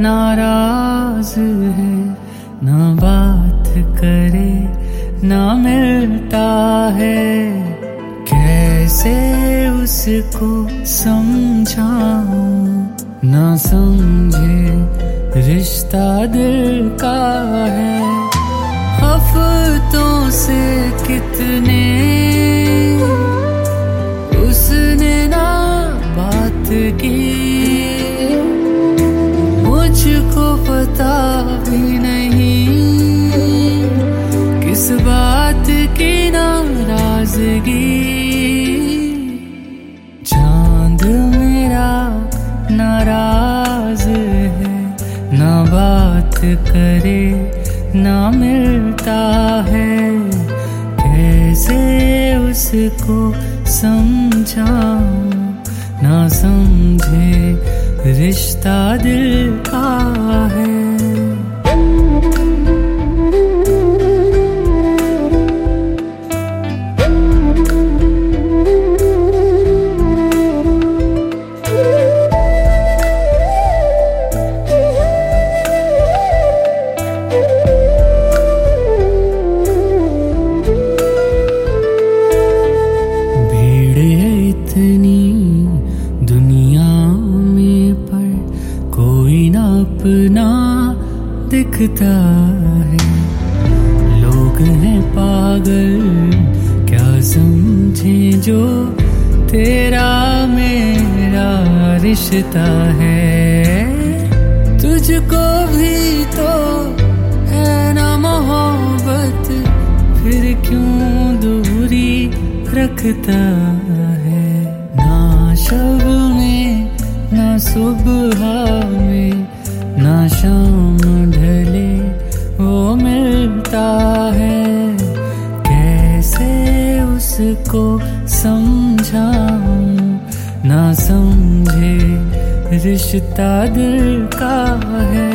नाराज है, ना बात करे ना मिलता है। कैसे उसको समझाऊं, ना समझे रिश्ता दिल का है। हफ्तों से कितने उसने ना बात की, मुझको पता भी नहीं किस बात की नाराजगी। चांद मेरा नाराज है, ना बात करे ना मिलता है। कैसे उसको समझाऊं, ना समझे रिश्ता दिल का है। दुनिया में पर कोई ना अपना दिखता है। लोग हैं पागल, क्या समझे जो तेरा मेरा रिश्ता है। तुझको भी तो है ना मोहब्बत, फिर क्यों दूरी रखता है। ना शब में ना सुबह में ना शाम ढले वो मिलता है। कैसे उसको समझाऊं, ना समझे रिश्ता दिल का है।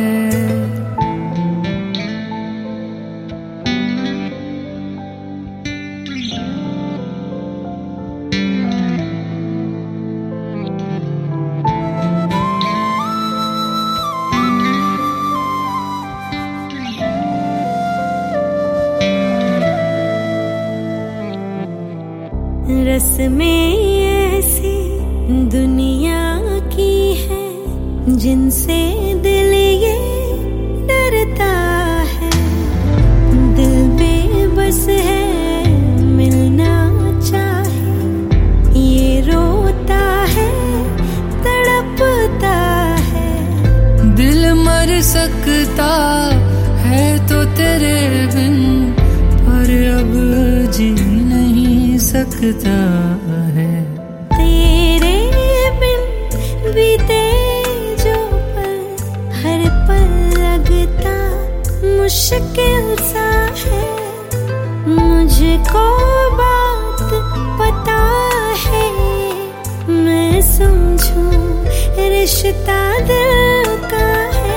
रस्में ऐसी दुनिया की है, जिनसे दिल ये डरता है। दिल बेबस है, मिलना चाहे, ये रोता है तड़पता है। दिल मर सकता है तो तेरे बिन, पर अब जी नहीं सकता है। तेरे बिन बीते जो पल, हर पल लगता मुश्किल सा है। मुझको बात पता है, मैं समझूं रिश्ता दिल का है।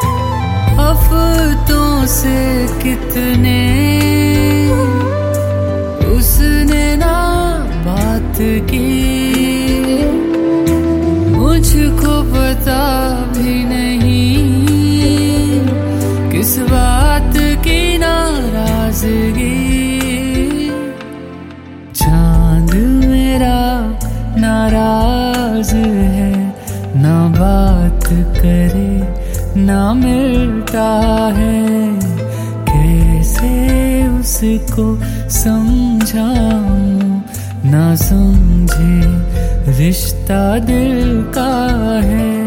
हफ्तों से कितने उसने ना बात की, मुझको पता भी नहीं किस बात की नाराजगी। चांद मेरा नाराज है, ना बात करे ना मिलता है। कैसे उसको समझाऊं, ना समझे रिश्ता दिल का है।